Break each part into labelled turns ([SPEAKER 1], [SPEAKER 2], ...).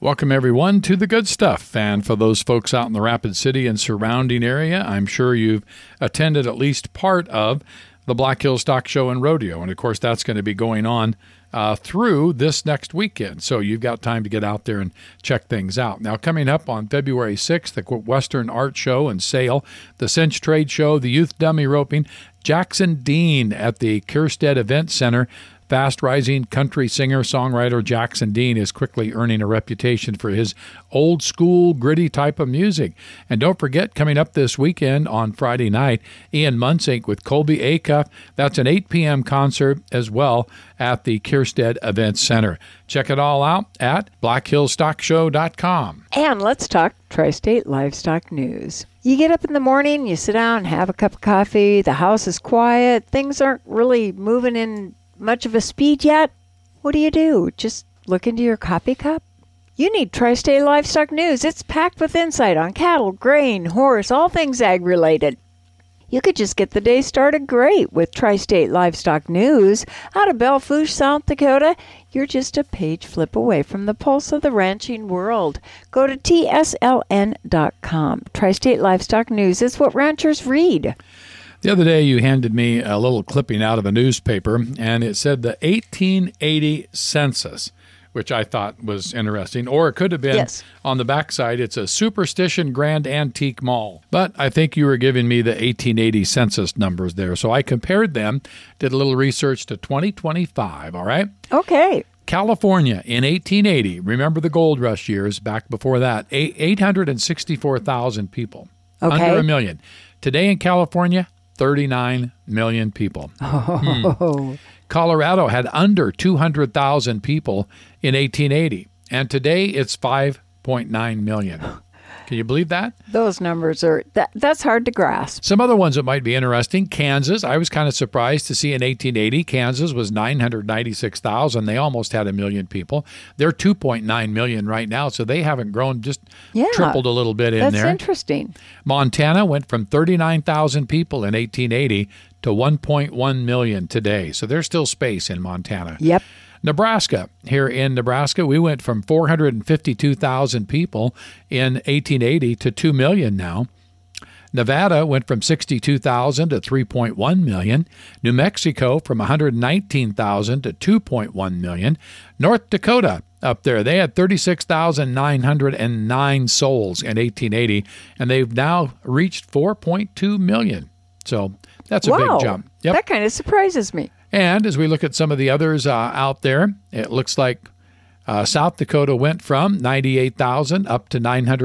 [SPEAKER 1] Welcome, everyone, to The Good Stuff. And for those folks out in the Rapid City and surrounding area, I'm sure you've attended at least part of the Black Hills Stock Show and Rodeo. And, of course, that's going to be going on through this next weekend. So you've got time to get out there and check things out. Now, coming up on February 6th, the Western Art Show and Sale, the Cinch Trade Show, the Youth Dummy Roping, Jackson Dean at the Kierstead Event Center. Fast-rising country singer-songwriter Jackson Dean is quickly earning a reputation for his old-school, gritty type of music. And don't forget, coming up this weekend on Friday night, Ian Munzink with Colby Acuff. That's an 8 p.m. concert as well at the Kierstead Event Center. Check it all out at blackhillstockshow.com.
[SPEAKER 2] And let's talk Tri-State Livestock News. You get up in the morning, you sit down, have a cup of coffee, the house is quiet, things aren't really moving in much of a speed yet. What do? Just look into your coffee cup? You need Tri-State Livestock News. It's packed with insight on cattle, grain, horse, all things ag-related. You could just get the day started great with Tri-State Livestock News. Out of Belle Fourche, South Dakota, you're just a page flip away from the pulse of the ranching world. Go to tsln.com. Tri-State Livestock News is what ranchers read.
[SPEAKER 1] The other day, you handed me a little clipping out of a newspaper, and it said the 1880 census, which I thought was interesting. Or it could have been, on the backside, it's a Superstition Grand Antique Mall. But I think you were giving me the 1880 census numbers there. So I compared them, did a little research to 2025, all right?
[SPEAKER 2] Okay.
[SPEAKER 1] California in 1880, remember the gold rush years back before that, 864,000 people, under a million. Today in California, 39 million people. Colorado had under 200,000 people in 1880, and today it's 5.9 million. Can you believe that?
[SPEAKER 2] Those numbers are, that's hard to grasp.
[SPEAKER 1] Some other ones that might be interesting. Kansas, I was kind of surprised to see in 1880, Kansas was 996,000. They almost had a million people. They're 2.9 million right now, so they haven't grown, just tripled a little bit in there.
[SPEAKER 2] That's interesting.
[SPEAKER 1] Montana went from 39,000 people in 1880 to 1.1 million today. So there's still space in Montana.
[SPEAKER 2] Yep.
[SPEAKER 1] Nebraska. Here in Nebraska, we went from 452,000 people in 1880 to 2 million now. Nevada went from 62,000 to 3.1 million. New Mexico from 119,000 to 2.1 million. North Dakota up there, they had 36,909 souls in 1880, and they've now reached 4.2 million. So that's a big jump.
[SPEAKER 2] Yep. That kind of surprises me.
[SPEAKER 1] And as we look at some of the others out there, it looks like South Dakota went from 98,000 up to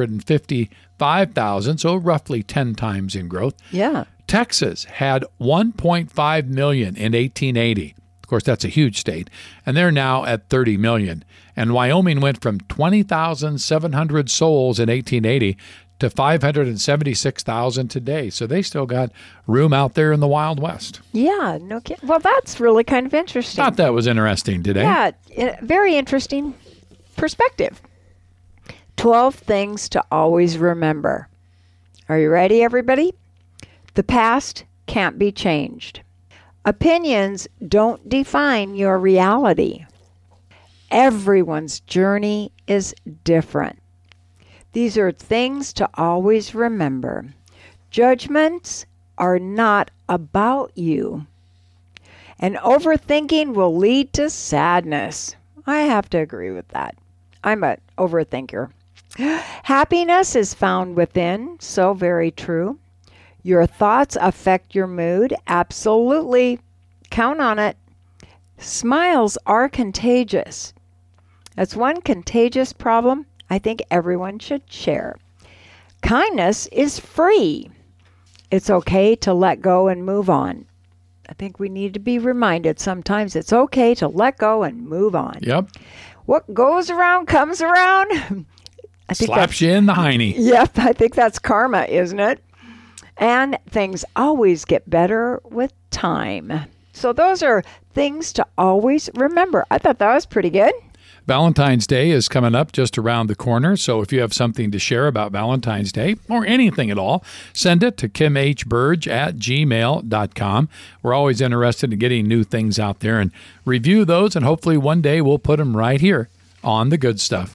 [SPEAKER 1] 955,000, so roughly 10 times in growth.
[SPEAKER 2] Yeah.
[SPEAKER 1] Texas had 1.5 million in 1880. Of course, that's a huge state. And they're now at 30 million. And Wyoming went from 20,700 souls in 1880 to 576,000 today. So they still got room out there in the Wild West.
[SPEAKER 2] Yeah, no kidding. Well, that's really kind of interesting.
[SPEAKER 1] Thought that was interesting today.
[SPEAKER 2] Yeah, very interesting perspective. 12 things to always remember. Are you ready, everybody? The past can't be changed. Opinions don't define your reality. Everyone's journey is different. These are things to always remember. Judgments are not about you. And overthinking will lead to sadness. I have to agree with that. I'm an overthinker. Happiness is found within, so very true. Your thoughts affect your mood, absolutely. Count on it. Smiles are contagious. That's one contagious problem I think everyone should share. Kindness is free. It's okay to let go and move on. I think we need to be reminded sometimes it's okay to let go and move on.
[SPEAKER 1] Yep.
[SPEAKER 2] What goes around comes around. I think
[SPEAKER 1] slaps you in the hiney.
[SPEAKER 2] Yep, I think that's karma, isn't it? And things always get better with time. So those are things to always remember. I thought that was pretty good.
[SPEAKER 1] Valentine's Day is coming up just around the corner, so if you have something to share about Valentine's Day or anything at all, send it to kimhburge@gmail.com. We're always interested in getting new things out there and review those, and hopefully one day we'll put them right here on The Good Stuff.